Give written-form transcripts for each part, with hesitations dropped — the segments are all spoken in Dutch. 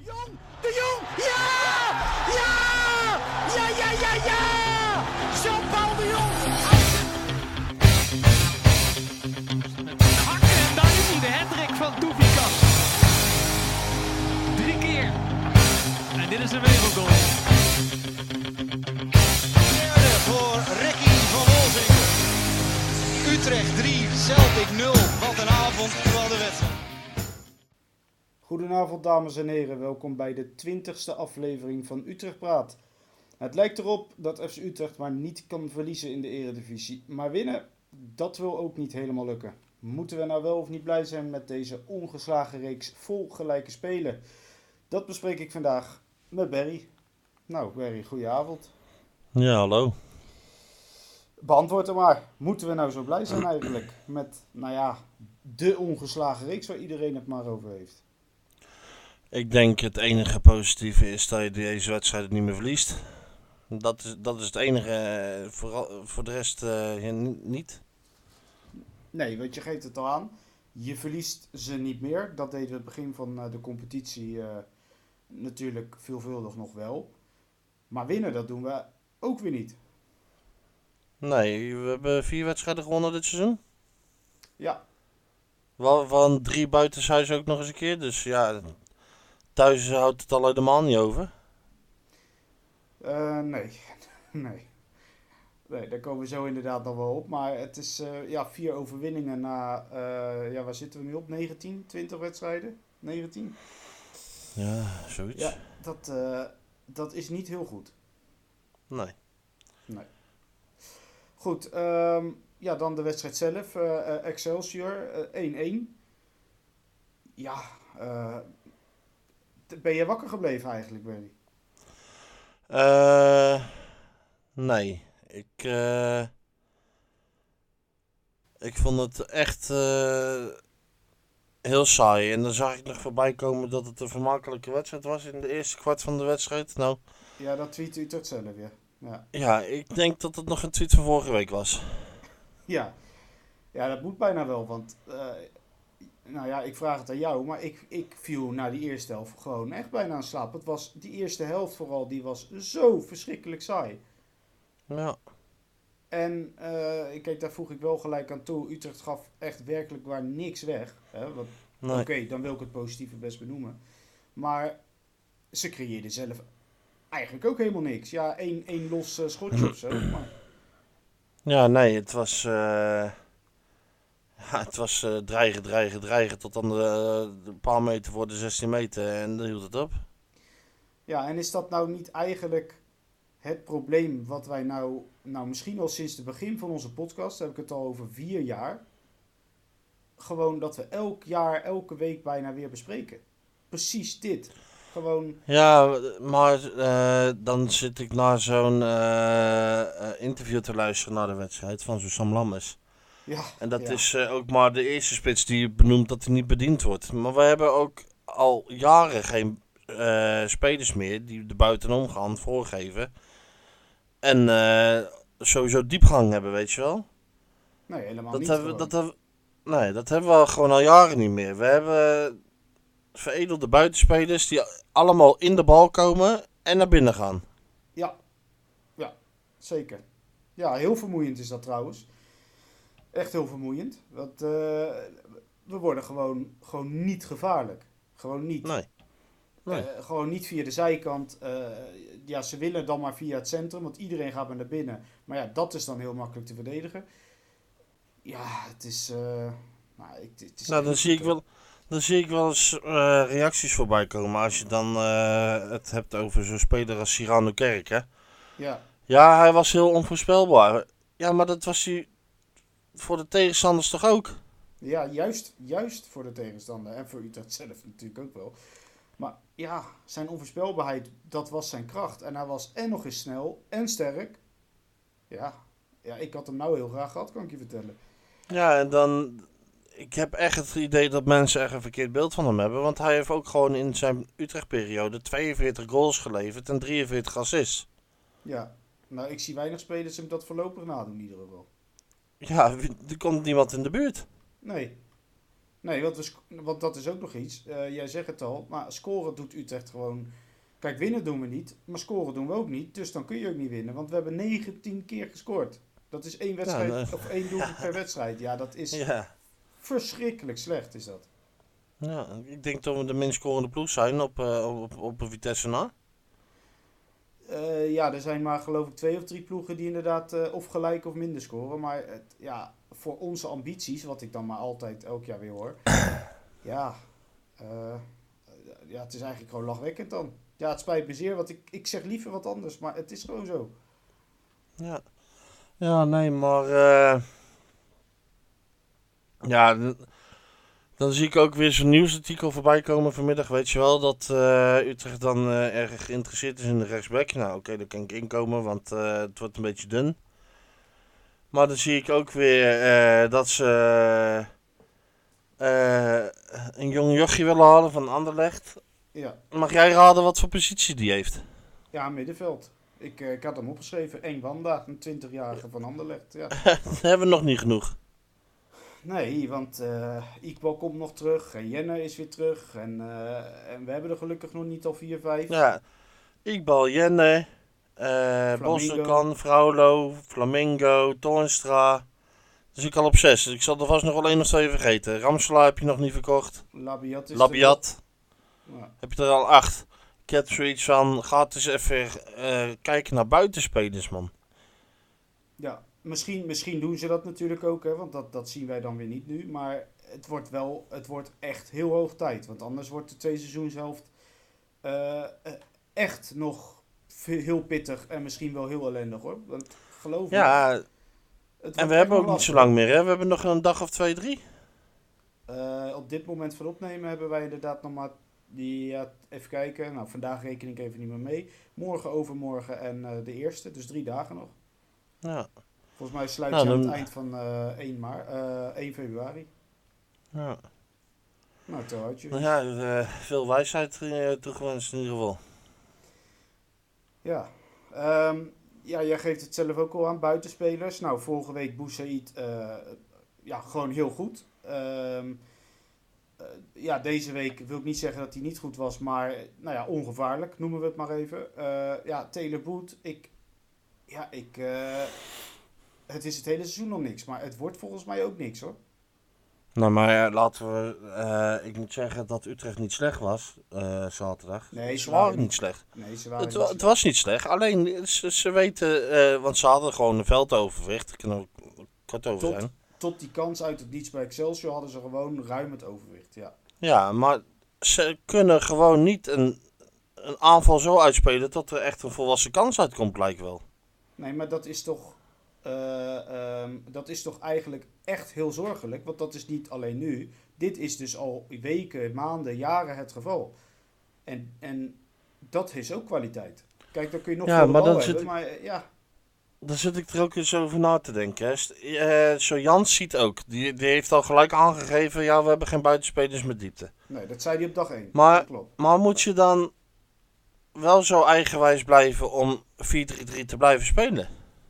Jong! De Jong! Ja! Ja! Ja, ja, ja, ja! Jean-Paul de Jong! Hakken en daar is hij, de hattrick van Doefikas. 3 keer. En dit is een wereldgoal. Derde voor Ricky van Wolfswinkel. Utrecht 3, Celtic 0. Wat een avond, wat een wedstrijd. Goedenavond dames en heren, welkom bij de 20e aflevering van Utrecht Praat. Het lijkt erop dat FC Utrecht maar niet kan verliezen in de eredivisie, maar winnen, dat wil ook niet helemaal lukken. Moeten we nou wel of niet blij zijn met deze ongeslagen reeks vol gelijke spelen? Dat bespreek ik vandaag met Barry. Nou Barry, goedenavond. Ja, hallo. Beantwoord er maar, moeten we nou zo blij zijn eigenlijk met, de ongeslagen reeks waar iedereen het maar over heeft? Ik denk het enige positieve is dat je deze wedstrijd niet meer verliest. Dat is het enige, voor de rest niet. Nee, want je geeft het al aan. Je verliest ze niet meer. Dat deden we het begin van de competitie natuurlijk veelvuldig nog wel. Maar winnen, dat doen we ook weer niet. Nee, we hebben 4 wedstrijden gewonnen dit seizoen. Ja, Van 3 buitenshuis ook nog eens een keer. Dus ja, thuis houdt het al helemaal niet over. nee. Nee, daar komen we zo inderdaad nog wel op. Maar het is 4 overwinningen na, waar zitten we nu op? 19, 20 wedstrijden? 19? Ja, zoiets. Ja, dat is niet heel goed. Nee. Nee. Goed, dan de wedstrijd zelf. Excelsior, 1-1. Ja, ben je wakker gebleven eigenlijk, Barry? Nee. Ik vond het echt heel saai. En dan zag ik nog voorbij komen dat het een vermakelijke wedstrijd was in de eerste kwart van de wedstrijd. Nou, Ja, dat tweet Utrecht zelf weer. Ja. ja, ik denk dat het nog een tweet van vorige week was. Ja, dat moet bijna wel, want ik vraag het aan jou, maar ik viel na die eerste helft gewoon echt bijna aan slaap. Het was die eerste helft vooral, die was zo verschrikkelijk saai. Ja. En kijk, daar voeg ik wel gelijk aan toe. Utrecht gaf echt werkelijk waar niks weg. Nee. Oké, dan wil ik het positieve best benoemen. Maar ze creëerden zelf eigenlijk ook helemaal niks. Ja, één los schotje of zo. Maar... Ja, nee, het was... dreigen tot aan de paar meter voor de 16 meter en dan hield het op. Ja, en is dat nou niet eigenlijk het probleem wat wij nou misschien al sinds het begin van onze podcast, heb ik het al over 4 jaar, gewoon dat we elk jaar, elke week bijna weer bespreken. Precies dit. Gewoon... Ja, maar dan zit ik naar zo'n interview te luisteren naar de wedstrijd van zo'n Sam Lammers. Ja, En dat ja. is ook maar de eerste spits die benoemt dat hij niet bediend wordt. Maar we hebben ook al jaren geen spelers meer die de buitenom gaan voorgeven. En sowieso diepgang hebben, weet je wel. Nee, helemaal Dat niet. dat hebben we al gewoon al jaren niet meer. We hebben veredelde buitenspelers die allemaal in de bal komen en naar binnen gaan. Ja, zeker. Ja, heel vermoeiend is dat trouwens. Echt heel vermoeiend. Want we worden gewoon niet gevaarlijk. Gewoon niet. Nee. Gewoon niet via de zijkant. Ze willen dan maar via het centrum, want iedereen gaat maar naar binnen. Maar ja, dat is dan heel makkelijk te verdedigen. Ja, het is... het is Nou, dan zie ik wel eens reacties voorbij komen als je dan het hebt over zo'n speler als Cyrano Kerk, hè? Ja, Ja, hij was heel onvoorspelbaar. Ja, maar dat was hij voor de tegenstanders toch ook? ja juist voor de tegenstander. En voor Utrecht zelf natuurlijk ook wel. Maar ja, zijn onvoorspelbaarheid, dat was zijn kracht. En hij was en nog eens snel en sterk. Ja, ik had hem nou heel graag gehad, kan ik je vertellen. Ja, en dan... Ik heb echt het idee dat mensen echt een verkeerd beeld van hem hebben. Want hij heeft ook gewoon in zijn Utrecht-periode 42 goals geleverd en 43 assists. Ja, nou ik zie weinig spelers hem dat voorlopig nadoen in ieder geval. Ja, er komt niemand in de buurt. Nee. Nee, want dat is ook nog iets. Jij zegt het al, maar scoren doet Utrecht gewoon. Kijk, winnen doen we niet, maar scoren doen we ook niet. Dus dan kun je ook niet winnen, want we hebben 19 keer gescoord. Dat is 1 wedstrijd, of 1 doelpunt per wedstrijd. Ja, dat is verschrikkelijk slecht, is dat. Ja, ik denk dat we de minst scorende ploeg zijn op een Vitesse na. Ja, er zijn maar geloof ik 2 of 3 ploegen die inderdaad of gelijk of minder scoren. Maar voor onze ambities, wat ik dan maar altijd elk jaar weer hoor. Ja, het is eigenlijk gewoon lachwekkend dan. Ja, het spijt me zeer, want ik zeg liever wat anders, maar het is gewoon zo. Ja, nee, maar dan zie ik ook weer zo'n nieuwsartikel voorbij komen vanmiddag. Weet je wel, dat Utrecht dan erg geïnteresseerd is in de rechtsback. Nou, oké, daar kan ik inkomen, want het wordt een beetje dun. Maar dan zie ik ook weer dat ze een jong jochie willen halen van Anderlecht. Ja. Mag jij raden wat voor positie die heeft? Ja, middenveld. Ik had hem opgeschreven. 1 Wanda, een 20-jarige van Anderlecht. Ja. Dat hebben we nog niet genoeg. Nee, want Iqbal komt nog terug en Jenner is weer terug. En we hebben er gelukkig nog niet al 4, 5. Ja, Iqbal, Jenner, Bosselkan, Fraulo, Flamingo, Toornstra. Dus ik al op 6. Dus ik zal er vast nog wel 1 of 2 vergeten. Ramselaar heb je nog niet verkocht. Labiat. Ja. Heb je er al 8. Ik heb zoiets van, gaat eens even kijken naar buitenspelers, man. Ja, misschien doen ze dat natuurlijk ook, hè, want dat zien wij dan weer niet nu. Maar het wordt echt heel hoog tijd. Want anders wordt de tweede seizoenshelft echt nog heel pittig en misschien wel heel ellendig, hoor. Want geloof me. Ja, en we hebben ook niet zo lang meer, hè? We hebben nog een dag of 2, 3. Op dit moment van opnemen hebben wij inderdaad nog maar even kijken. Nou, vandaag reken ik even niet meer mee. Morgen, overmorgen en de eerste. Dus 3 dagen nog. Ja. Volgens mij sluit je aan het eind van 1 februari. Ja. Nou, zo had je. Nou ja, veel wijsheid toegewenst in ieder geval. Ja. Jij geeft het zelf ook al aan, buitenspelers. Nou, vorige week Boussaïd gewoon heel goed. Deze week wil ik niet zeggen dat hij niet goed was, maar ongevaarlijk noemen we het maar even. Taylor Boot, het is het hele seizoen nog niks, maar het wordt volgens mij ook niks, hoor. Nou, maar laten we... ik moet zeggen dat Utrecht niet slecht was zaterdag. Nee, ze waren niet slecht. Nee, ze waren het was niet slecht. Alleen, ze weten... want ze hadden gewoon een veldoverwicht. Daar kunnen we kort over zijn. Tot die kans uit het niets bij Excelsior hadden ze gewoon ruim het overwicht, ja. Ja, maar ze kunnen gewoon niet een aanval zo uitspelen dat er echt een volwassen kans uitkomt, lijkt wel. Nee, maar dat is toch eigenlijk echt heel zorgelijk. Want dat is niet alleen nu. Dit is dus al weken, maanden, jaren het geval. En dat is ook kwaliteit. Kijk, dan kun je nog veel bal hebben, maar ja... Daar zit ik er ook eens over na te denken. Zo Jans ziet ook. Die heeft al gelijk aangegeven, we hebben geen buitenspelers met diepte. Nee, dat zei hij op dag 1. Maar, klopt. Maar moet je dan wel zo eigenwijs blijven om 4-3-3 te blijven spelen?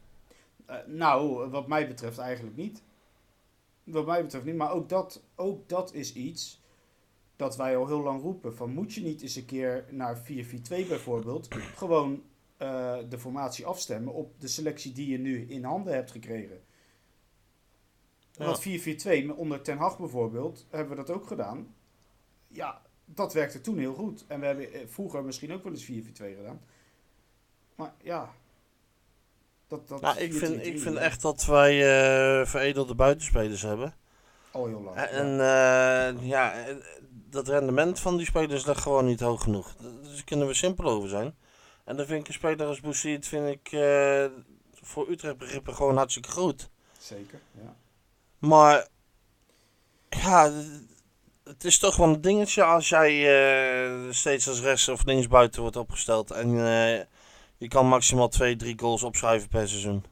Wat mij betreft eigenlijk niet. Maar ook dat is iets dat wij al heel lang roepen. Van moet je niet eens een keer naar 4-4-2 bijvoorbeeld gewoon de formatie afstemmen op de selectie die je nu in handen hebt gekregen. Ja. Want 4-4-2 onder Ten Hag bijvoorbeeld hebben we dat ook gedaan. Ja, dat werkte toen heel goed. En we hebben vroeger misschien ook wel eens 4-4-2 gedaan. Maar ja... ik vind echt dat wij veredelde buitenspelers hebben. Al heel lang. En dat rendement van die spelers ligt gewoon niet hoog genoeg. Daar kunnen we simpel over zijn. En dan vind ik een speler als Boussaïd voor Utrecht begrippen gewoon hartstikke goed. Zeker, ja. Maar ja, het is toch wel een dingetje als jij steeds als rechts of links buiten wordt opgesteld. En je kan maximaal 2-3 goals opschrijven per seizoen.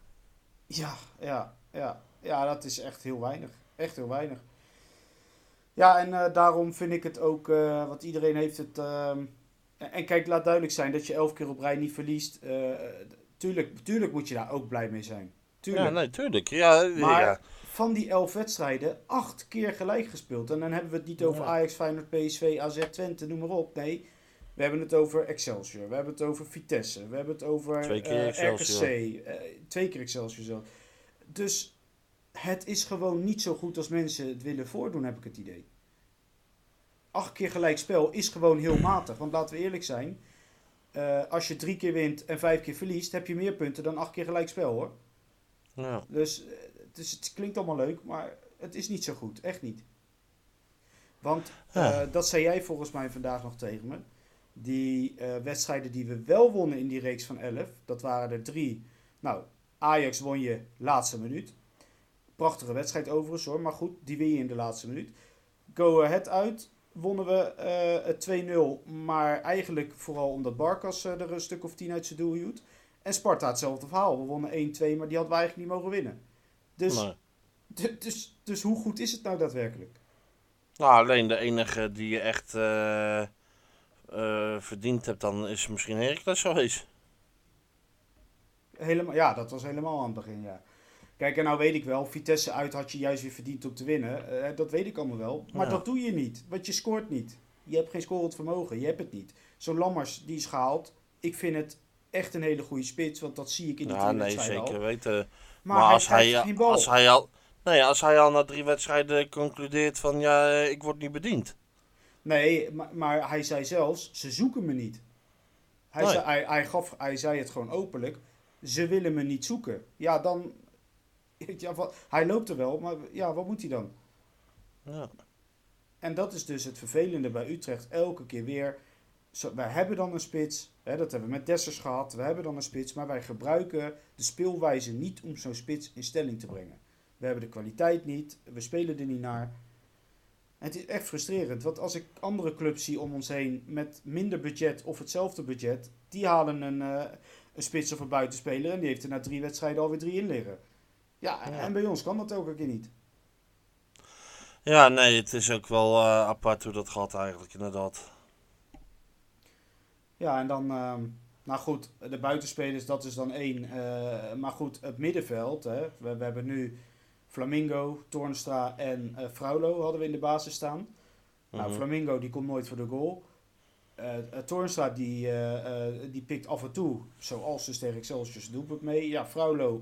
Ja, dat is echt heel weinig. Echt heel weinig. Ja, en daarom vind ik het ook, want iedereen heeft het... En kijk, laat duidelijk zijn dat je 11 keer op rij niet verliest. Tuurlijk moet je daar ook blij mee zijn. Tuurlijk. Ja, nee, tuurlijk. Ja, maar van die 11 wedstrijden 8 keer gelijk gespeeld. En dan hebben we het niet over Ajax, Feyenoord, PSV, AZ, Twente, noem maar op. Nee, we hebben het over Excelsior. We hebben het over Vitesse. We hebben het over 2 keer Excelsior. RKC. 2 keer Excelsior zelf. Dus het is gewoon niet zo goed als mensen het willen voordoen, heb ik het idee. 8 keer gelijk spel is gewoon heel matig. Want laten we eerlijk zijn. Als je 3 keer wint en 5 keer verliest, heb je meer punten dan 8 keer gelijk spel, hoor. Ja. Dus het klinkt allemaal leuk, maar het is niet zo goed. Echt niet. Want dat zei jij volgens mij vandaag nog tegen me. Die wedstrijden die we wel wonnen in die reeks van 11, dat waren er 3. Nou, Ajax won je laatste minuut. Prachtige wedstrijd overigens, hoor. Maar goed, die win je in de laatste minuut. Go Ahead uit wonnen we 2-0. Maar eigenlijk vooral omdat Barkas er een stuk of 10 uit zijn doel hield. En Sparta hetzelfde verhaal. We wonnen 1-2, maar die hadden we eigenlijk niet mogen winnen. Dus, dus hoe goed is het nou daadwerkelijk? Nou, alleen de enige die je echt verdiend hebt dan is misschien Heracles geweest. Ja, dat was helemaal aan het begin, ja. Kijk, en nou weet ik wel, Vitesse uit had je juist weer verdiend om te winnen. Dat weet ik allemaal wel. Maar dat doe je niet, want je scoort niet. Je hebt geen scorend vermogen, je hebt het niet. Zo'n Lammers, die is gehaald. Ik vind het echt een hele goede spits, want dat zie ik in die 10 wedstrijden al. Zeker weten. Maar als hij al na 3 wedstrijden concludeert van ik word niet bediend. Nee, maar hij zei zelfs, ze zoeken me niet. Hij zei het gewoon openlijk. Ze willen me niet zoeken. Ja, dan... Ja, hij loopt er wel, maar ja, wat moet hij dan? Ja. En dat is dus het vervelende bij Utrecht. Elke keer weer. Wij hebben dan een spits. Dat hebben we met Dessers gehad. We hebben dan een spits. Maar wij gebruiken de speelwijze niet om zo'n spits in stelling te brengen. We hebben de kwaliteit niet. We spelen er niet naar. En het is echt frustrerend. Want als ik andere clubs zie om ons heen met minder budget of hetzelfde budget. Die halen een spits of een buitenspeler. En die heeft er na 3 wedstrijden alweer 3 in liggen. Ja, en bij ons kan dat elke keer niet. Ja, nee, het is ook wel apart hoe dat gaat eigenlijk, inderdaad. Ja, en dan, nou goed, de buitenspelers, dat is dan 1. Maar goed, het middenveld, hè, we hebben nu Flamingo, Toornstra en Fraulo hadden we in de basis staan. Nou, Flamingo, die komt nooit voor de goal. Toornstra, die pikt af en toe, zoals dus tegen Excelsior, doelpunt mee. Ja, Fraulo...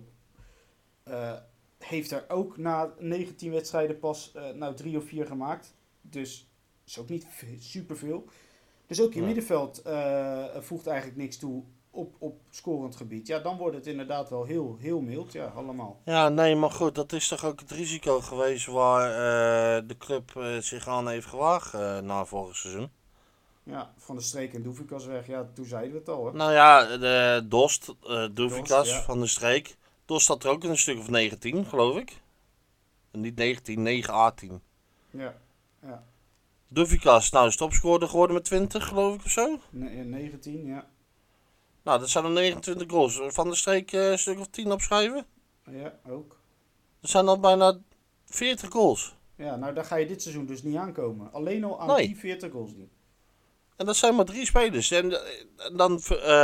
heeft er ook na 19 wedstrijden pas 3 of 4 gemaakt. Dus is ook niet superveel. Dus ook je middenveld voegt eigenlijk niks toe op scorend gebied. Ja, dan wordt het inderdaad wel heel, heel mild. Ja, allemaal. Ja, nee, maar goed, dat is toch ook het risico geweest waar de club zich aan heeft gewaagd na vorig seizoen. Ja, Van der Streek en Doevikas weg. Ja, toen zeiden we het al, hè. Nou ja, de Dost, Doevikas, Van der Streek. Dost had er ook een stuk of 19, geloof ik. Niet 19, 9, 18. Ja. Doevikas, nou is topscorer geworden met 20, geloof ik, of zo. 19, ja. Nou, dat zijn dan 29 goals. Van der Streek een stuk of 10 opschrijven. Ja, ook. Dat zijn al bijna 40 goals. Ja, nou daar ga je dit seizoen dus niet aankomen. Alleen al aan die 40 goals niet. En dat zijn maar 3 spelers. En dan...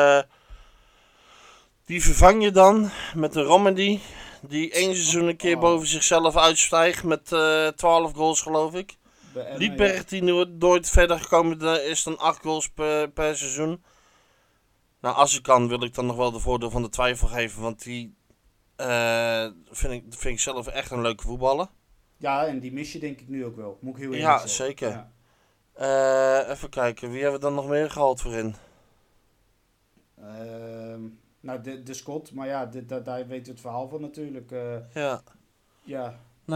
die vervang je dan met een Romedy. Die 1 seizoen een keer boven zichzelf uitstijgt met 12 goals, geloof ik. Liedberg, die nooit verder gekomen is dan 8 goals per seizoen. Nou, als ik kan, wil ik dan nog wel de voordeel van de twijfel geven. Want die vind ik zelf echt een leuke voetballer. Ja, en die mis je denk ik nu ook wel. Moet ik heel eerlijk zeggen. Zeker. Ja. Even kijken, wie hebben we dan nog meer gehaald voorin? Nou, de Scott, maar ja, daar weten we het verhaal van natuurlijk. Ja. Nou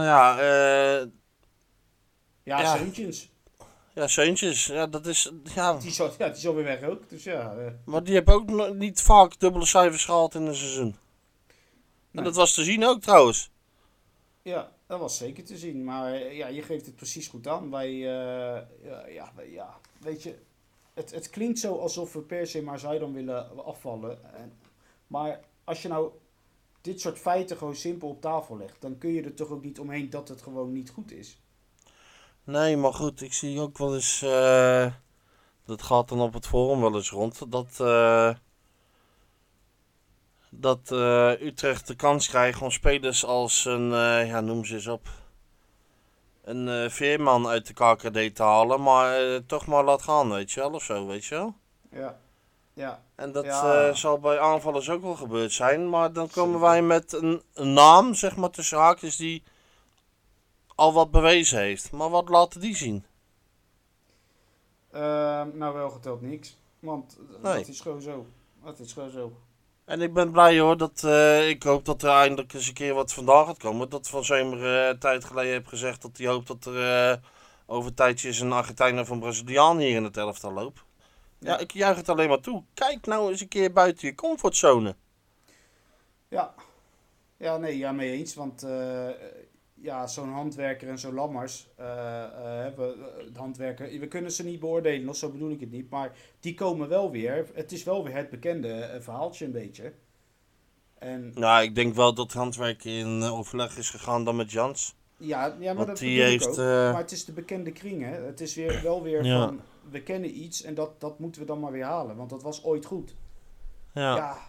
ja, Seuntjens. Ja, Seuntjens. Ja, dat is... Ja. Die is alweer weg ook, dus ja. Maar die hebben ook niet vaak dubbele cijfers gehaald in een seizoen. En dat was te zien ook trouwens. Ja, dat was zeker te zien. Maar ja, je geeft het precies goed aan. Wij, weet je... Het klinkt zo alsof we per se maar Zuidam willen afvallen. Maar als je nou dit soort feiten gewoon simpel op tafel legt, dan kun je er toch ook niet omheen dat het gewoon niet goed is. Nee, maar goed, ik zie ook wel eens, dat gaat dan op het forum wel eens rond, dat Utrecht de kans krijgt om spelers als een, noem ze eens op, een Veerman uit de KKD te halen, maar toch maar laat gaan, weet je wel, of zo, weet je wel. Ja. Ja. En dat Ja. zal bij aanvallers ook wel gebeurd zijn, maar dan komen wij met een naam, zeg maar, tussen haakjes, die al wat bewezen heeft. Maar wat laten die zien? Nou, wel geteld niks. Want Nee. dat is gewoon zo. Dat is gewoon zo. En ik ben blij hoor, dat ik hoop dat er eindelijk eens een keer wat vandaan gaat komen. Dat Van Zemer een tijd geleden heeft gezegd dat hij hoopt dat er over tijdjes een Argentijn of een Braziliaan hier in het elftal loopt. Ja, ik juich het alleen maar toe. Kijk nou eens een keer buiten je comfortzone. Ja. Ja, nee, ja, mee eens. Want zo'n handwerker en zo'n Lammers, de handwerker, we kunnen ze niet beoordelen, nog zo bedoel ik het niet. Maar die komen wel weer. Het is wel weer het bekende verhaaltje een beetje. En Nou, ik denk wel dat Handwerk in overleg is gegaan dan met Jans. ja, maar Want dat die bedoel ik heeft, ook. Maar het is de bekende kring, hè. Het is wel weer Ja. van, we kennen iets en dat moeten we dan maar weer halen. Want dat was ooit goed. Ja.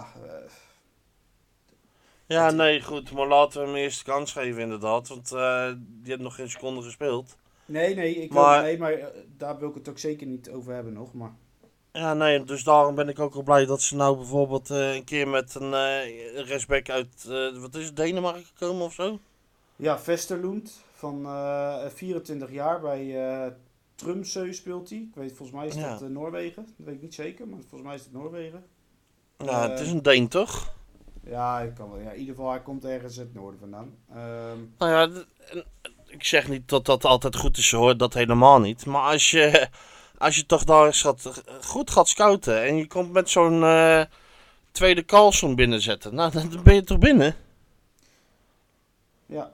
Ja, Nee, goed. Maar laten we hem eerst de kans geven inderdaad. Want die heeft nog geen seconde gespeeld. nee, Maar- maar daar wil ik het ook zeker niet over hebben nog. Maar Ja, nee, dus daarom ben ik ook wel blij dat ze nou bijvoorbeeld een keer met een rechtsback uit, wat is het, Denemarken gekomen of zo? ja, Vesterlund van 24 jaar bij Tromsø speelt hij. Ik weet, volgens mij is Ja. dat Noorwegen. Dat weet ik niet zeker, maar volgens mij is het Noorwegen. Ja, het is een Deen toch? Ja, ik kan wel. Ja, in ieder geval, hij komt ergens uit het noorden vandaan. Nou ja, ik zeg niet dat dat altijd goed is hoor, dat helemaal niet. Maar als je toch daar eens goed gaat scouten en je komt met zo'n tweede Carlson binnenzetten, nou dan ben je toch binnen? Ja.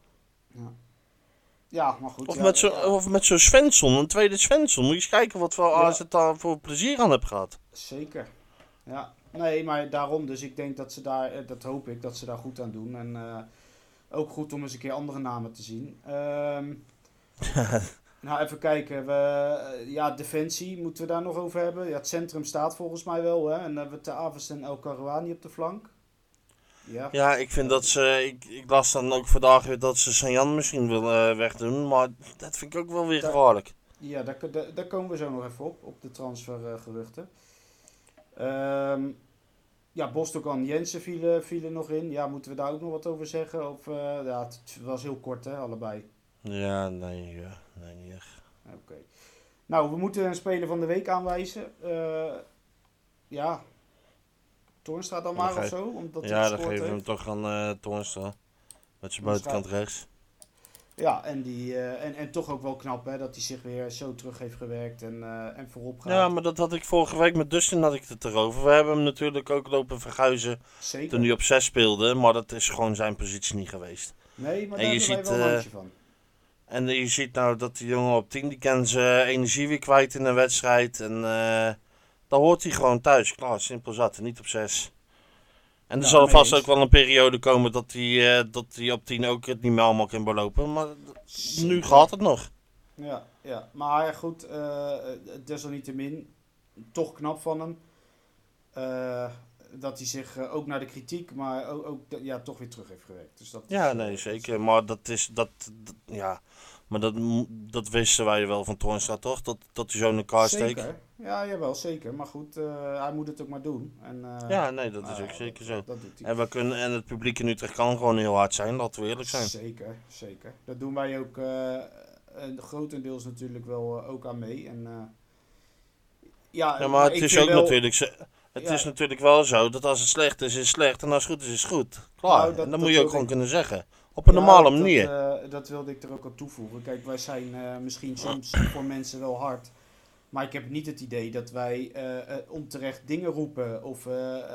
Ja, maar goed. Of, ja, met zo'n Svensson, een tweede Svensson. Moet je eens kijken wat voor AZ daar voor plezier aan hebt gehad. Zeker. Ja. Nee, maar daarom. Dus ik denk dat ze daar, dat hoop ik, dat ze daar goed aan doen. En ook goed om eens een keer andere namen te zien. Nou, even kijken. Defensie moeten we daar nog over hebben. Ja, het centrum staat volgens mij wel. Hè? En dan hebben we Te Avest en El Karouani op de flank. Ja. Ja, ik vind dat ze... Ik las dan ook vandaag weer dat ze Sanjan misschien wil wegdoen. Maar dat vind ik ook wel weer gevaarlijk. Ja, daar komen we zo nog even op de transfergeruchten. Bostokan Jensen vielen nog in. Ja, moeten we daar ook nog wat over zeggen? Of, het was heel kort, hè, allebei. Ja, nee, niet echt. Oké. Nou, we moeten een speler van de week aanwijzen. Toornstra dan maar of zo? Omdat hij Ja, dan gescoord geven we hem heeft. toch aan Toornstra. Met zijn buitenkant rechts. Ja, en toch ook wel knap, hè, dat hij zich weer zo terug heeft gewerkt en voorop gaat. Ja, maar dat had ik vorige week met Dustin had ik het erover. We hebben hem natuurlijk ook lopen verguizen Zeker. toen hij op 6 speelde. Maar dat is gewoon zijn positie niet geweest. Nee, maar En daar je hebben wij ziet, wel een handje van. En je ziet nou dat die jongen op 10, die kan zijn energie weer kwijt in een wedstrijd. En dan hoort hij gewoon thuis. Klaar, simpel zat. En niet op 6. En er Ja, zal mee vast eens. ook wel een periode komen dat hij op 10 ook het niet meer allemaal kan belopen. Maar nu gaat het nog. Ja. Maar goed, desalniettemin toch knap van hem. Dat hij zich ook naar de kritiek, maar ook toch weer terug heeft gewerkt. Dus dat Ja, is, nee, zeker. Maar dat wisten wij wel van Toornstra, toch? Dat hij zo in elkaar steekt. Zeker. Ja, jawel, zeker. Maar goed, hij moet het ook maar doen. En, Ja, nee, dat is ook zeker zo. Dat doet hij. En het publiek in Utrecht kan gewoon heel hard zijn, laten we eerlijk zijn. Zeker. Dat doen wij ook grotendeels natuurlijk wel ook aan mee. En, Ja, maar het ik is vind ook wel- natuurlijk het is natuurlijk wel zo dat als het slecht is, is het slecht. En als het goed is, is het goed. Klaar. Nou, En dat dat moet je ook wilde gewoon ik- kunnen zeggen. Op een normale manier. Dat wilde ik er ook aan toevoegen. Kijk, wij zijn misschien soms voor mensen wel hard. Maar ik heb niet het idee dat wij onterecht dingen roepen. Of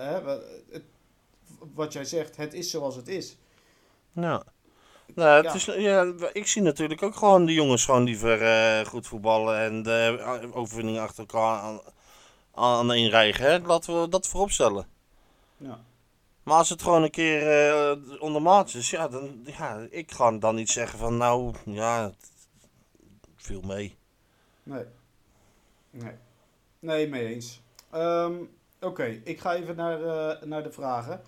wat jij zegt, het is zoals het is. Ja. Nou, ik zie natuurlijk ook gewoon de jongens gewoon liever goed voetballen en de overwinning achter elkaar aan inrijgen. Hè? Laten we dat voorop stellen. Ja. Maar als het gewoon een keer ondermaats is, ik ga dan niet zeggen van nou, ja, het viel mee. Nee, mee eens. Oké, ik ga even naar de vragen.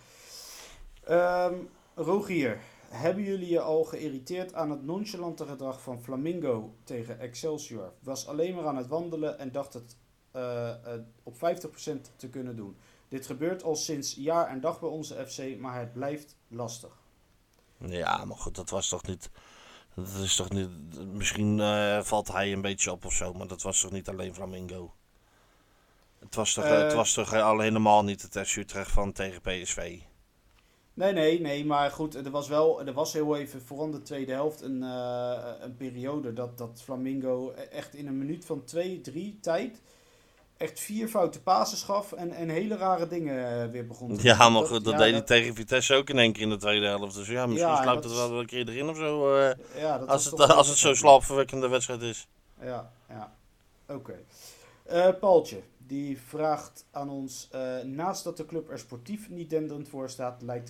Rogier, hebben jullie je al geïrriteerd aan het nonchalante gedrag van Flamingo tegen Excelsior? Was alleen maar aan het wandelen en dacht het op 50% te kunnen doen. Dit gebeurt al sinds jaar en dag bij onze FC, maar het blijft lastig. Ja, maar goed, dat was toch niet... Dat is toch niet... Misschien valt hij een beetje op of zo, maar dat was toch niet alleen Flamingo? Het was toch al helemaal niet het FC Utrecht van tegen PSV? Nee, maar goed, er was heel even, vooral in de tweede helft, een periode dat Flamingo echt in een minuut van 2-3 tijd echt 4 foute passes gaf en hele rare dingen weer begon te doen. Ja, maar goed, dat deed hij tegen Vitesse ook in één keer in de tweede helft. Dus ja, misschien sluipt het wel een keer erin of zo. Als het zo'n slaapverwekkende wedstrijd is. Ja. Oké. Paultje, die vraagt aan ons, naast dat de club er sportief niet denderend voor staat, lijkt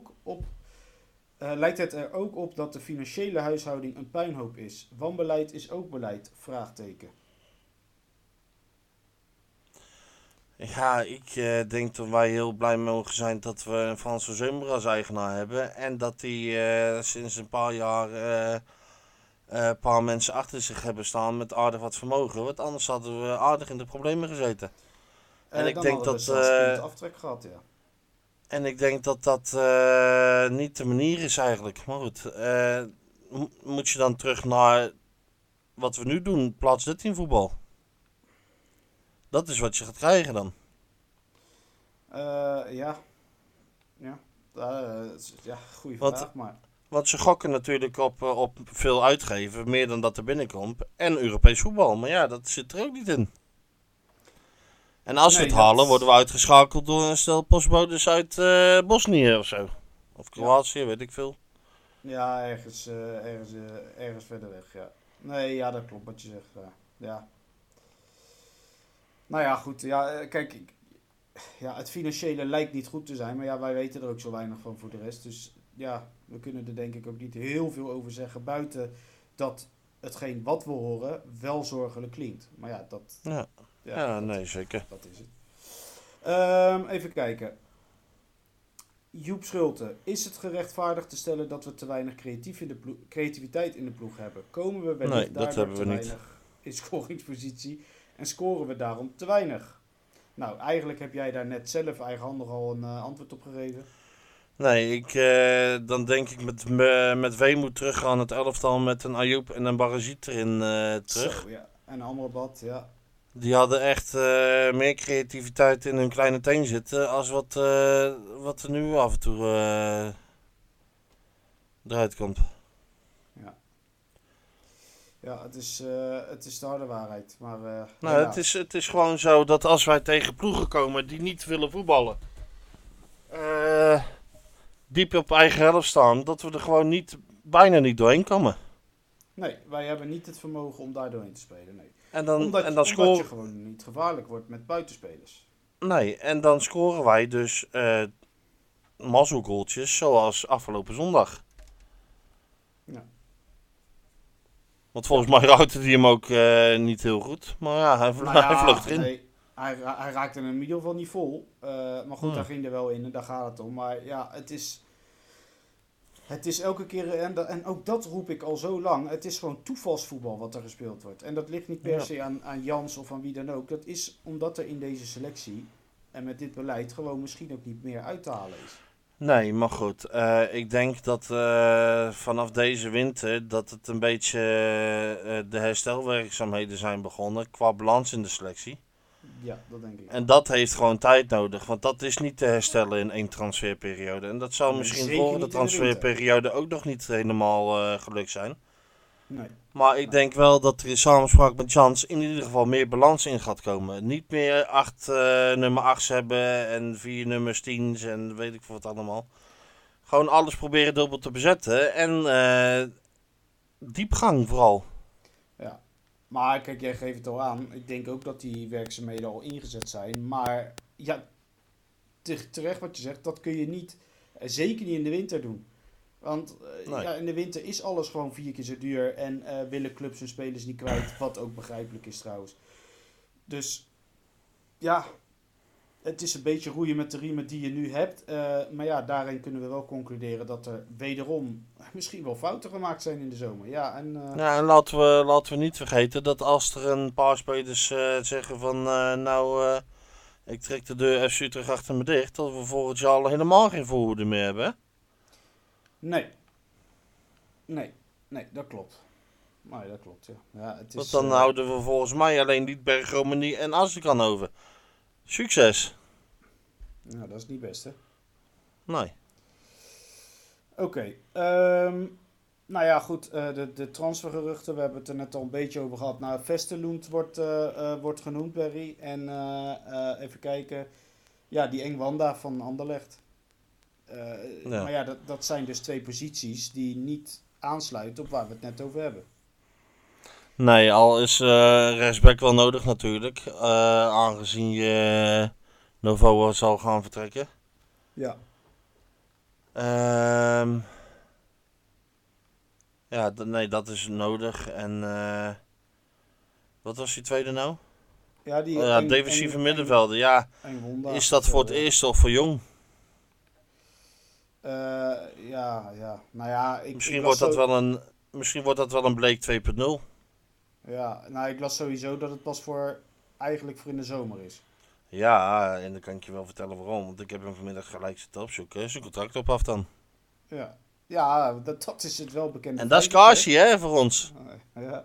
het er ook op dat de financiële huishouding een puinhoop is. Wanbeleid is ook beleid? Vraagteken. Ja, ik denk dat wij heel blij mogen zijn dat we een Franse Zomer als eigenaar hebben. En dat hij sinds een paar jaar een paar mensen achter zich hebben staan met aardig wat vermogen. Want anders hadden we aardig in de problemen gezeten. En ik denk dat aftrek gehad, ja. En ik denk dat dat niet de manier is eigenlijk. Maar goed, moet je dan terug naar wat we nu doen, plaats 13 voetbal. Dat is wat je gaat krijgen dan. Goede vraag, maar... Want ze gokken natuurlijk op veel uitgeven, meer dan dat er binnenkomt. En Europees voetbal, maar ja, dat zit er ook niet in. En als we het halen, worden we uitgeschakeld door een stel postbodes uit Bosnië of zo. Of Kroatië, weet ik veel. Ja, ergens verder weg, ja. Nee, ja, dat klopt wat je zegt, ja. Nou ja, goed. Ja, kijk, het financiële lijkt niet goed te zijn. Maar ja, wij weten er ook zo weinig van voor de rest. Dus ja, we kunnen er denk ik ook niet heel veel over zeggen. Buiten dat hetgeen wat we horen wel zorgelijk klinkt. Maar ja, dat... Nee, zeker. Dat is het. Even kijken. Joep Schulte. Is het gerechtvaardigd te stellen dat we te weinig creativiteit in de ploeg hebben? Komen we wellicht daardoor te weinig in scoringspositie en scoren we daarom te weinig? Nou, eigenlijk heb jij daar net zelf eigenhandig al een antwoord op gegeven. Nee, dan denk ik met weemoed teruggaan het elftal met een Ayoub en een Barajit erin terug. Zo, ja. En Amrabat, ja. Die hadden echt meer creativiteit in hun kleine teen zitten als wat er nu af en toe eruit komt. Ja, het is de harde waarheid. Maar, het is gewoon zo dat als wij tegen ploegen komen die niet willen voetballen, diep op eigen helft staan, dat we er gewoon bijna niet doorheen komen. Nee, wij hebben niet het vermogen om daar doorheen te spelen, nee. Omdat je gewoon niet gevaarlijk wordt met buitenspelers. Nee, en dan scoren wij dus mazzelgoaltjes zoals afgelopen zondag. Ja. Want volgens mij raakte hij hem ook niet heel goed. Maar ja, hij vloog erin. Nee, hij raakte hem in ieder geval niet vol. Maar goed, daar ging er wel in en daar gaat het om. Maar ja, het is elke keer, en ook dat roep ik al zo lang, het is gewoon toevalsvoetbal wat er gespeeld wordt. En dat ligt niet per se aan Jans of aan wie dan ook. Dat is omdat er in deze selectie en met dit beleid gewoon misschien ook niet meer uit te halen is. Nee, maar goed. Ik denk dat vanaf deze winter dat het een beetje de herstelwerkzaamheden zijn begonnen qua balans in de selectie. Ja, dat denk ik. En dat heeft gewoon tijd nodig, want dat is niet te herstellen in 1 transferperiode. En dat zal misschien voor de transferperiode ook nog niet helemaal gelukt zijn. Nee. Maar ik denk wel dat er in samenspraak met Jans in ieder geval meer balans in gaat komen. Niet meer 8 nummer 8's hebben en 4 nummers 10's en weet ik wat allemaal. Gewoon alles proberen dubbel te bezetten en diepgang vooral. Ja, maar kijk, jij geeft het al aan. Ik denk ook dat die werkzaamheden al ingezet zijn. Maar ja, terecht wat je zegt, dat kun je niet, zeker niet in de winter doen. Want in de winter is alles gewoon 4 keer zo duur en willen clubs hun spelers niet kwijt, wat ook begrijpelijk is trouwens. Dus ja, het is een beetje roeien met de riemen die je nu hebt. Maar ja, daarin kunnen we wel concluderen dat er wederom misschien wel fouten gemaakt zijn in de zomer. Ja, En laten we niet vergeten dat als er een paar spelers zeggen van ik trek de deur FC Utrecht achter me dicht, dat we volgend jaar al helemaal geen voorhoede meer hebben. Hè? Nee, dat klopt. Nee, dat klopt, ja. Ja, het Want is, dan houden we volgens mij alleen Liedberg, Romani en Azarkan over. Succes! Nou, dat is niet best, hè? Nee. Oké. Nou ja, goed. De transfergeruchten, we hebben het er net al een beetje over gehad. Nou, Vesterlund wordt genoemd, Barry. En even kijken. Ja, die Engwanda van Anderlecht. Ja. Maar ja, dat zijn dus 2 posities die niet aansluiten op waar we het net over hebben. Nee, al is rechtsback wel nodig natuurlijk. Aangezien je Novoa zal gaan vertrekken. Ja. Nee, dat is nodig. En wat was die tweede nou? Ja, die defensieve middenvelder. Ja, Engwanda. is dat voor het eerst of voor Jong? Ja. Nou ja, Misschien wordt dat wel een Bleek 2.0. Ja, nou ik las sowieso dat het pas eigenlijk voor in de zomer is. Ja, en dan kan ik je wel vertellen waarom. Want ik heb hem vanmiddag gelijk zitten opzoeken. Zijn contract op af dan. Ja, dat is het wel bekende. En dat is Kaarsie, hè, voor ons. Ja.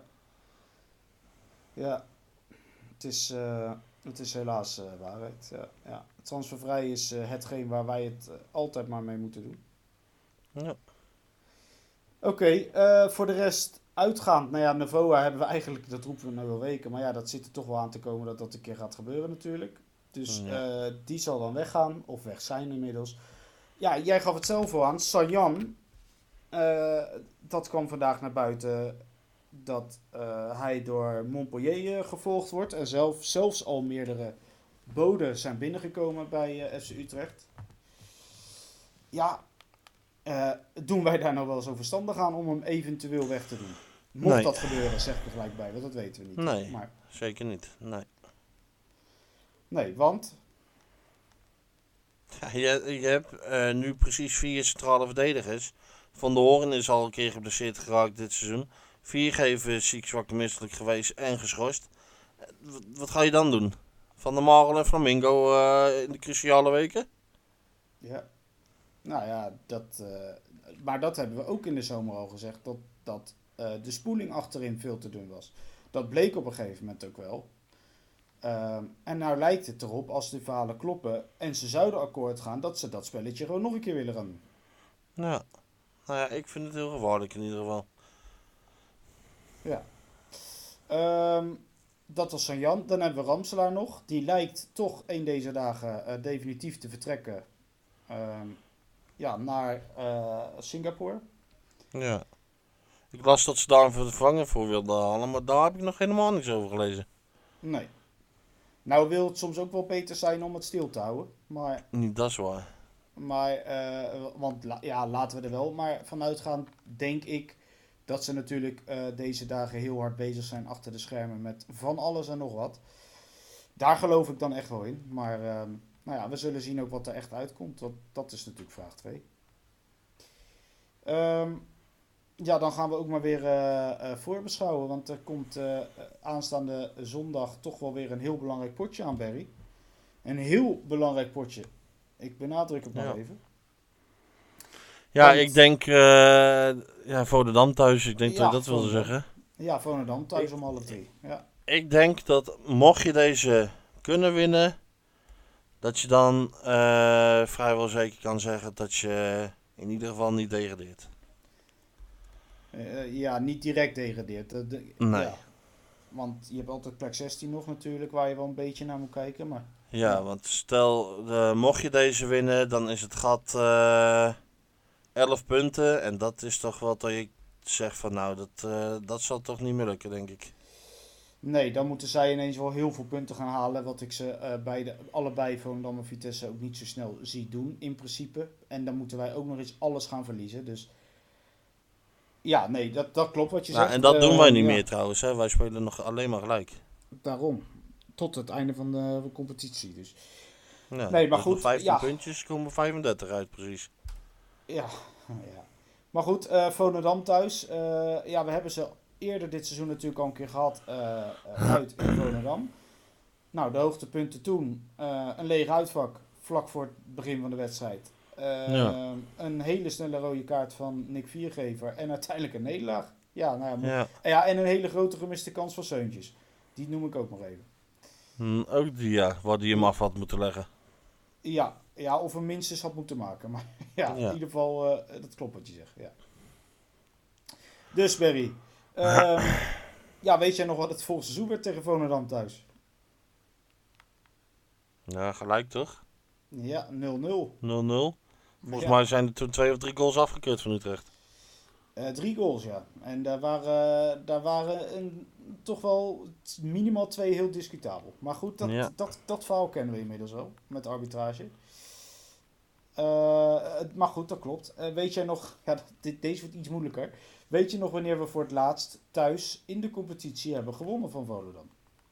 Ja. Het is helaas waarheid. Ja. Transfervrij is hetgeen waar wij het altijd maar mee moeten doen. Ja. Oké, voor de rest uitgaand. Nou ja, Novoa hebben we eigenlijk, dat roepen we nu al weken. Maar ja, dat zit er toch wel aan te komen dat dat een keer gaat gebeuren natuurlijk. Dus die zal dan weggaan, of weg zijn inmiddels. Ja, jij gaf het zelf al aan. Sanjan, dat kwam vandaag naar buiten dat hij door Montpellier gevolgd wordt. En zelfs al meerdere boden zijn binnengekomen bij FC Utrecht. Ja, doen wij daar nou wel zo verstandig aan om hem eventueel weg te doen? Mocht dat gebeuren, zeg ik er gelijk bij, want dat weten we niet. Nee, maar, zeker niet. Nee, want? Ja, je hebt nu precies 4 centrale verdedigers. Van der Hoorn is al een keer geblesseerd geraakt dit seizoen. Viergever is ziek, zwak, misselijk geweest en geschorst. Wat ga je dan doen? Van der Marel en Flamingo in de cruciale weken? Ja. Nou ja, maar dat hebben we ook in de zomer al gezegd. Dat de spoeling achterin veel te dun was. Dat bleek op een gegeven moment ook wel. En nou lijkt het erop, als de verhalen kloppen en ze zouden akkoord gaan, dat ze dat spelletje gewoon nog een keer willen gaan doen. Ja. Nou ja, ik vind het heel gevaarlijk in ieder geval. Ja. Dat was Sanjan. Dan hebben we Ramselaar nog. Die lijkt toch een deze dagen definitief te vertrekken naar Singapore. Ja. Ik las dat ze daar een vervanger voor wilden halen, maar daar heb ik nog helemaal niks over gelezen. Nee. Nou wil het soms ook wel beter zijn om het stil te houden. Maar, Niet, dat is waar. Maar, want laten we er wel maar vanuit gaan, denk ik, dat ze natuurlijk deze dagen heel hard bezig zijn achter de schermen met van alles en nog wat. Daar geloof ik dan echt wel in. Maar we zullen zien ook wat er echt uitkomt. Dat is natuurlijk vraag 2. Dan gaan we ook maar weer voorbeschouwen. Want er komt aanstaande zondag toch wel weer een heel belangrijk potje aan, Barry. Een heel belangrijk potje. Ik benadruk het nog even. Ja, ik denk Volendam thuis. Ik denk dat je dat wilde zeggen. Ja, Volendam thuis om 2:30. Ja. Ik denk dat mocht je deze kunnen winnen, dat je dan vrijwel zeker kan zeggen dat je in ieder geval niet degradeert. Niet direct degradeert. Nee. Ja. Want je hebt altijd plek 16 nog natuurlijk, waar je wel een beetje naar moet kijken. Maar, ja, want stel, mocht je deze winnen, dan is het gat 11 punten. En dat is toch wel dat je zegt van nou, dat zal toch niet meer lukken, denk ik. Nee, dan moeten zij ineens wel heel veel punten gaan halen. Wat ik ze allebei Volendam en Vitesse ook niet zo snel zie doen, in principe. En dan moeten wij ook nog eens alles gaan verliezen. Dus ja, nee, dat klopt wat je zegt. En dat doen wij niet meer trouwens. Hè? Wij spelen nog alleen maar gelijk. Daarom. Tot het einde van de competitie. Dus. Ja, Nee, maar dus goed, nog 15 ja. puntjes, komen 35 uit precies. Ja, ja. Maar goed, Volendam thuis. Ja, we hebben ze eerder dit seizoen natuurlijk al een keer gehad uit in Volendam. Nou, de hoogtepunten toen. Een leeg uitvak vlak voor het begin van de wedstrijd. Ja. Een hele snelle rode kaart van Nick Viergever. En uiteindelijk een nederlaag. Ja, nou ja, Ja. ja, en een hele grote gemiste kans van Seuntjes. Die noem ik ook nog even. Ook die, ja, waar die hem af had moeten leggen. Ja, ja, of hem minstens had moeten maken. Maar ja, Ja. in ieder geval, dat klopt wat je zegt. Ja. Dus Barry, ja, weet jij nog wat het volgende seizoen werd tegen Volendam thuis? Ja, gelijk toch? 0-0. Ja, 0-0. Volgens Ja. mij zijn er toen 2 of 3 goals afgekeurd van Utrecht. 3 goals, ja. En daar waren toch wel minimaal 2 heel discutabel. Maar goed, Ja. dat verhaal kennen we inmiddels wel, met de arbitrage. Maar goed, dat klopt. Weet jij nog, ja, deze wordt iets moeilijker. Weet je nog wanneer we voor het laatst thuis in de competitie hebben gewonnen van Volendam?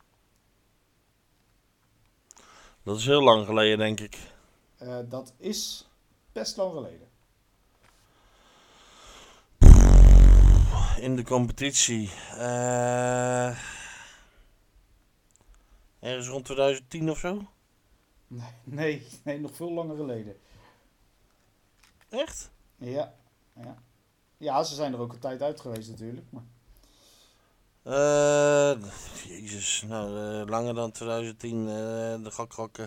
Dat is heel lang geleden, denk ik. Dat is best lang geleden. In de competitie. Ergens rond 2010 of zo? Nee, nog veel langer geleden. Echt? Ja. Ja, ze zijn er ook een tijd uit geweest natuurlijk. Maar... Jezus, nou, langer dan 2010, de gokgokken.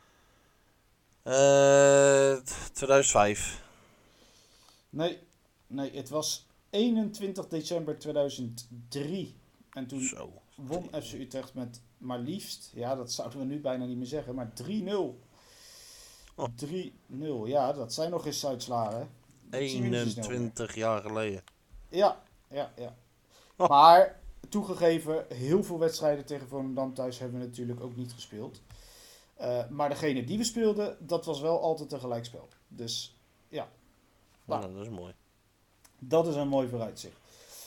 2005. Nee, het was 21 december 2003. En toen Zo. won FC Utrecht met maar liefst, ja, dat zouden we nu bijna niet meer zeggen, maar 3-0. Oh. 3-0, ja, dat zijn nog eens uitslagen. Dat zien we niet zo snel meer. 21 jaar geleden. Ja. Oh. Maar toegegeven, heel veel wedstrijden tegen Volendam thuis hebben we natuurlijk ook niet gespeeld. Maar degene die we speelden, dat was wel altijd een gelijkspel. Dus ja, Nou, dat is mooi. dat is een mooi vooruitzicht.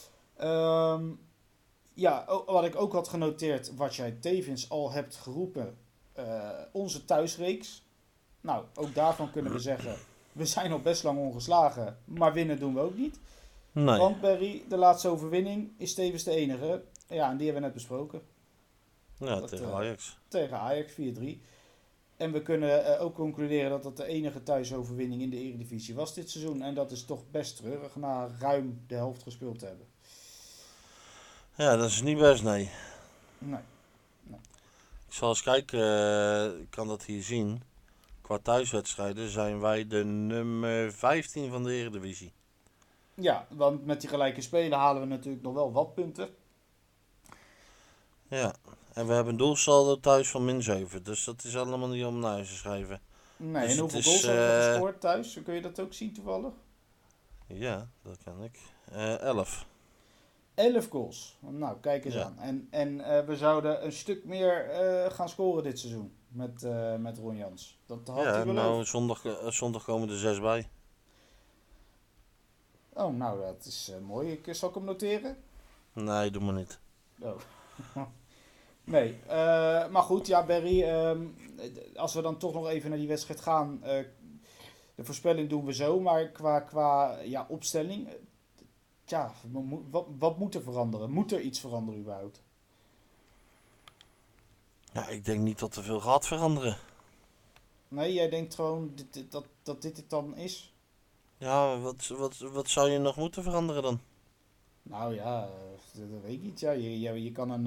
Ja, wat ik ook had genoteerd, wat jij tevens al hebt geroepen, onze thuisreeks. Nou, ook daarvan kunnen we zeggen, we zijn al best lang ongeslagen, maar winnen doen we ook niet. Nee. Want Barry, de laatste overwinning is tevens de enige. Ja, en die hebben we net besproken. Ja, dat, tegen Ajax. Tegen Ajax 4-3. En we kunnen ook concluderen dat dat de enige thuisoverwinning in de Eredivisie was dit seizoen. En dat is toch best treurig na ruim de helft gespeeld te hebben. Ja, dat is niet best, nee. Nee. Ik zal eens kijken, ik kan dat hier zien. Qua thuiswedstrijden zijn wij de nummer 15 van de Eredivisie. Ja, want met die gelijke spelen halen we natuurlijk nog wel wat punten. Ja, en we hebben een doelsaldo thuis van -7. Dus dat is allemaal niet om naar huis te schrijven. Nee, Dus en het hoeveel is, goals hebben we gescoord thuis? Kun je dat ook zien toevallig? Ja, dat kan ik. 11. 11 goals. Nou, kijk eens Ja. aan. En we zouden een stuk meer gaan scoren dit seizoen met Ron Jans. Dat had Ja, hij wel nou, over. zondag komen er 6 bij. Oh, nou, dat is mooi. Zal ik hem noteren? Nee, doe maar niet. Oh. Nee, maar goed, ja, Barry, als we dan toch nog even naar die wedstrijd gaan. De voorspelling doen we zo, maar qua ja, opstelling, ja, wat moet er veranderen? Moet er iets veranderen überhaupt? Ja, ik denk niet dat er veel gaat veranderen. Nee, jij denkt gewoon dat dit het dan is? Ja, wat zou je nog moeten veranderen dan? Nou ja, dat weet ik niet. Ja, je kan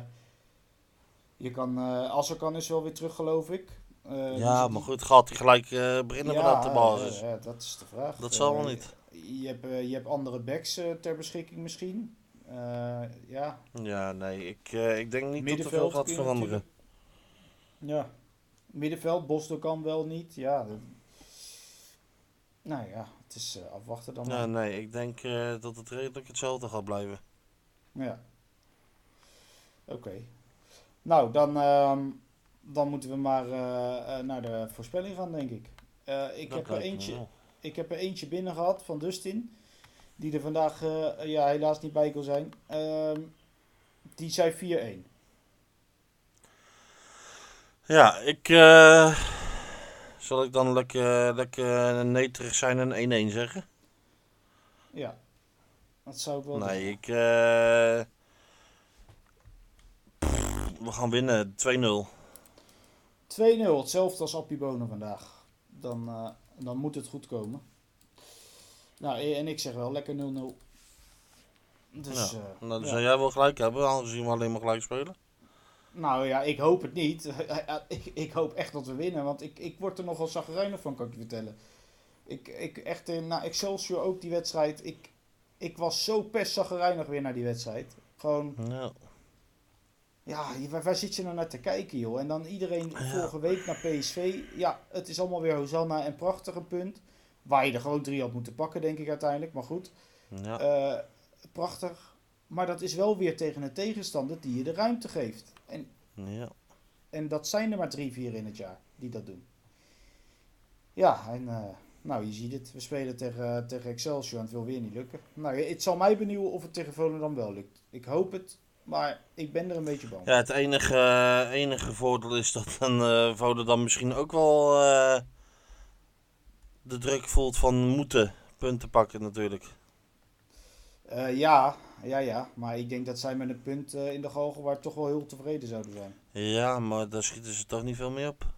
als er kan is wel weer terug, geloof ik. Ja, dus maar goed, gaat hij gelijk beginnen vanuit de basis? ja, dat is de vraag. Dat zal wel niet. Je hebt andere backs ter beschikking misschien. Ja. Ja, nee, ik denk niet dat er veel Middenveld gaat kun je veranderen. Ja. Middenveld, Boston kan wel niet. Ja. Nou ja, het is afwachten dan. Ja, maar. nee, ik denk dat het redelijk hetzelfde gaat blijven. Ja. Oké. Nou, dan moeten we maar naar de voorspelling gaan, denk ik. Ik heb er eentje binnen gehad van Dustin. Die er vandaag helaas niet bij kon zijn. Die zei 4-1. Ja, Zal ik dan lekker neterig zijn en 1-1 zeggen? Ja, dat zou ik wel Nee, doen. we gaan winnen, 2-0. 2-0, hetzelfde als Appie Bonen vandaag. Dan moet het goed komen. Nou, en ik zeg wel lekker 0-0. Dus, Nou, dan ja. zou jij wel gelijk hebben, aangezien we alleen maar gelijk spelen. Nou ja, ik hoop het niet. Ik hoop echt dat we winnen, want ik word er nogal chagrijnig van, kan ik je vertellen. Echt na Excelsior ook die wedstrijd. Ik was zo chagrijnig weer naar die wedstrijd. Gewoon, Ja. ja, waar zit je nou naar te kijken, joh? En dan iedereen vorige week naar PSV. Ja, het is allemaal weer Hosanna en prachtig een punt. Waar je er gewoon 3 had moeten pakken, denk ik uiteindelijk. Maar goed, Ja. prachtig. Maar dat is wel weer tegen een tegenstander die je de ruimte geeft. Ja. En dat zijn er maar 3, 4 in het jaar die dat doen. Ja, en nou, je ziet het. We spelen tegen Excelsior en het wil weer niet lukken. Nou, het zal mij benieuwen of het tegen Volendam wel lukt. Ik hoop het, maar ik ben er een beetje bang. Ja, het enige voordeel is dat een Volendam misschien ook wel de druk voelt van moeten punten pakken natuurlijk. Ja. Maar ik denk dat zij met een punt in de Galgenwaard toch wel heel tevreden zouden zijn. Ja, maar daar schieten ze toch niet veel mee op.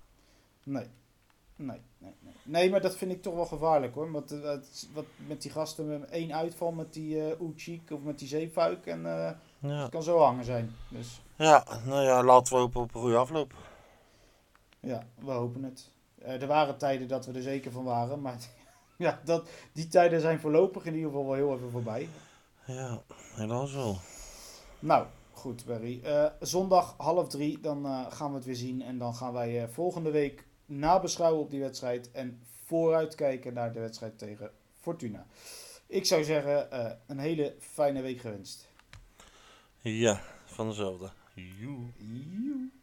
Nee, maar dat vind ik toch wel gevaarlijk hoor. Want wat met die gasten met 1 uitval, met die Oetschik of met die Zeefuik. En Ja. het kan zo hangen zijn. Dus Ja, nou ja, laten we hopen op een goede afloop. ja, we hopen het. Er waren tijden dat we er zeker van waren. Maar ja, die tijden zijn voorlopig in ieder geval wel heel even voorbij. Ja, helaas wel. Nou, goed Barry. Zondag 2:30, dan gaan we het weer zien. En dan gaan wij volgende week nabeschouwen op die wedstrijd. En vooruitkijken naar de wedstrijd tegen Fortuna. Ik zou zeggen, een hele fijne week gewenst. Ja, van dezelfde. Joe. Joe.